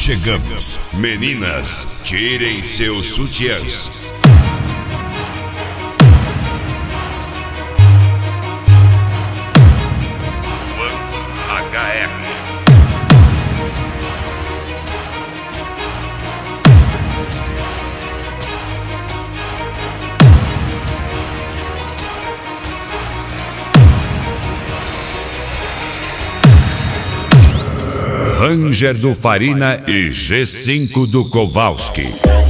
Chegamos. Meninas, tirem seus sutiãs. HR. Ranger do Farina e G5 do Kowalski.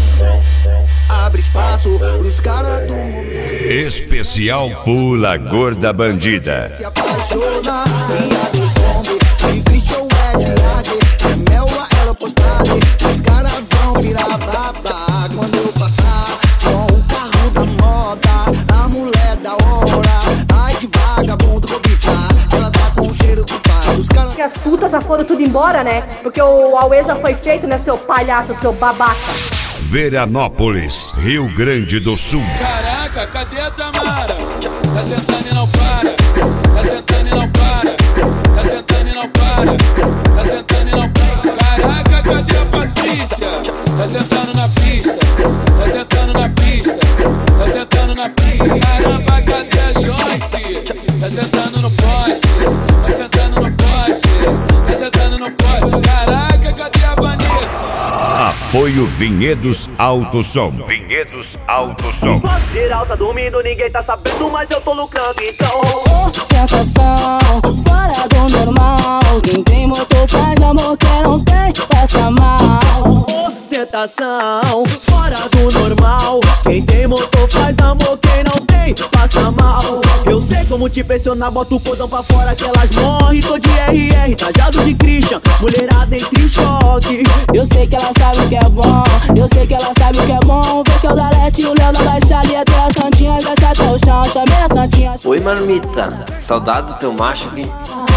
Abre espaço pros caras do momento. Especial Pula Gorda Bandida. Se apaixona, minha do zombie. E Christian é de arte. É mel a ela postagem. Os caras vão virar babá quando eu passar com o carro da moda. A mulher da hora. Ai de vagabundo cobiçar. Ela tá com o cheiro do pai. Os caras... Que as putas já foram tudo embora, né? Porque o Aue já foi feito, né, seu palhaço, seu babaca. Veranópolis, Rio Grande do Sul. Caraca, cadê a Tamara? Tá sentando e não para. Tá sentando e não para. Tá sentando e não para. Tá sentando e não para. Caraca, cadê a Patrícia? Tá sentando na pista. Tá sentando na pista. Tá sentando na pista. Caramba, cadê a Joyce? Tá sentando no poste. Tá sentando no poste. Tá sentando no poste. Caraca, cadê a Vanessa? Apoio Vinhedos Alto Som. Vinhedos Alto Som. Geral tá dormindo, ninguém tá sabendo, mas eu tô lucrando, então. Sensação fora do normal. Quem tem motor faz amor, quem não tem passa mal. Ostentação fora do normal. Quem tem motor faz amor, quem não tem passa mal. Eu sei como te pressionar, bota o cordão pra fora que elas morrem. Tô de RR, trajado de Christian, mulherada entra em choque. Eu sei que ela sabe o que é bom, eu sei que ela sabe o que é bom. Vê que é o da Leste e o Léo da Baixada. E até as santinhas, desce até o chão, chamei as santinhas. Oi, marmita, saudade do teu macho aqui.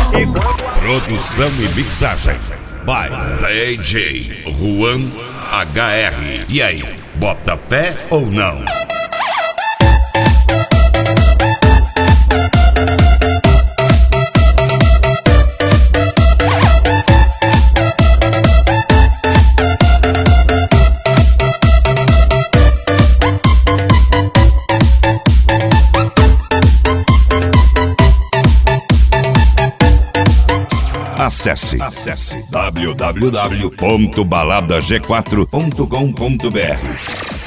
Produção e mixagem by DJ Juan HR. E aí, bota fé ou não? Acesse www.baladag4.com.br